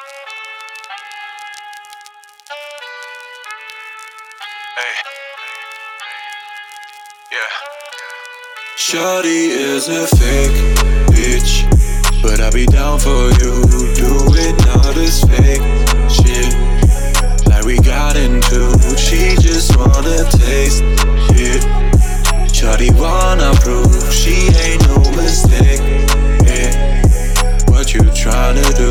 Hey, yeah. Shawty is a fake bitch, but I be down for you. Doing all this fake shit, like we got into. She just wanna taste it. Shawty wanna prove she ain't no mistake. Yeah, what you tryna do?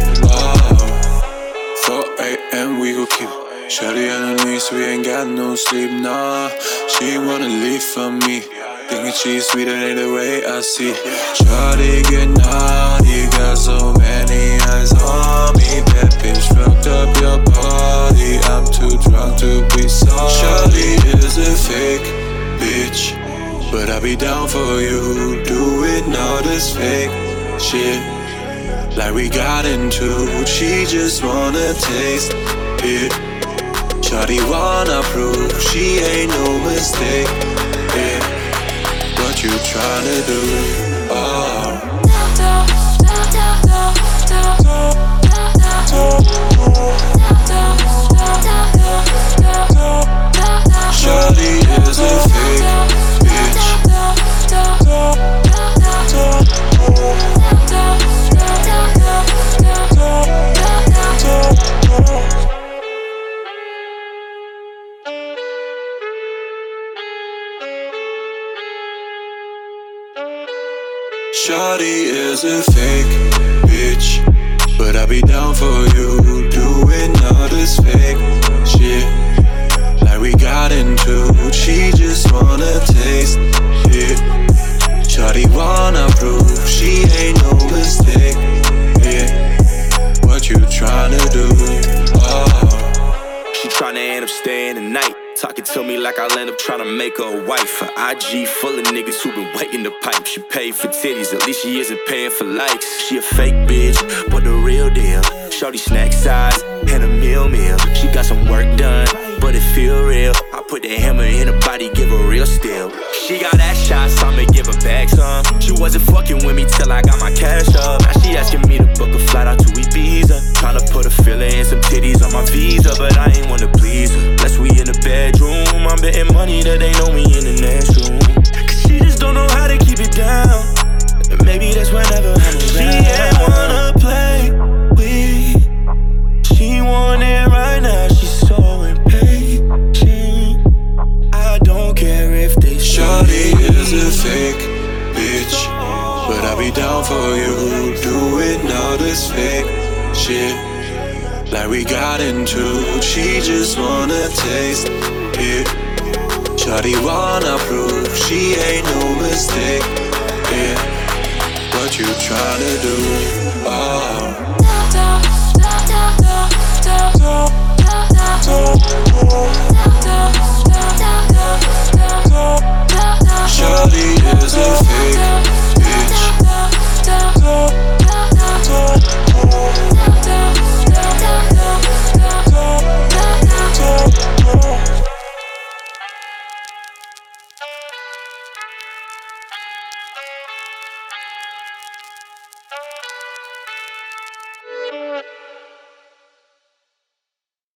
Oh, 4 a.m. we gon' keep it. Shawty on her knees, we ain't got no sleep, nah. She ain't wanna leave from me, thinking she's sweeter than the way I see. Shawty get naughty, got so many eyes on me. That bitch fucked up your body, I'm too drunk to be sorry. Shawty is a fake bitch, but I be down for you. Doing all this fake shit, like we got into. She just wanna taste it. Shawty wanna prove she ain't no mistake. Yeah, what you tryna do? Oh. Shawty is a fake bitch. Shawty is a fake bitch, but I be down for you. Doing all this fake shit, like we got into. She just wanna taste it. Shawty wanna prove she ain't no mistake. Yeah, what you tryna do? Oh. She tryna end up staying the night, talking to me like I'll end up tryna make her a wife. Her IG full of niggas who been waiting to pipe. She paid for titties, at least she isn't paying for likes. She a fake bitch, but the real deal. Shorty snack size and a meal. She got some work done, but it feel real. I put the hammer in her body, give her real steel. She got ass shots, I'ma give her back some. She wasn't fucking with me till I got my cash up. Now she asking me to book a flight out to Ibiza, tryna put a filler and some titties on my visa, but I ain't wanna please her. Unless we in the bedroom, I'm betting money that they know me in the next room. Cause she just don't know how to keep it down, and maybe that's whenever I'm around. She ain't wanna play with, she want it right now. She's so impatient, I don't care if they say. Shawty is a fake bitch, but I be down for you. Doing all this fake shit, like we got into. She just wanna taste it. Shawty wanna prove she ain't no mistake. Yeah, what you tryna do? Oh.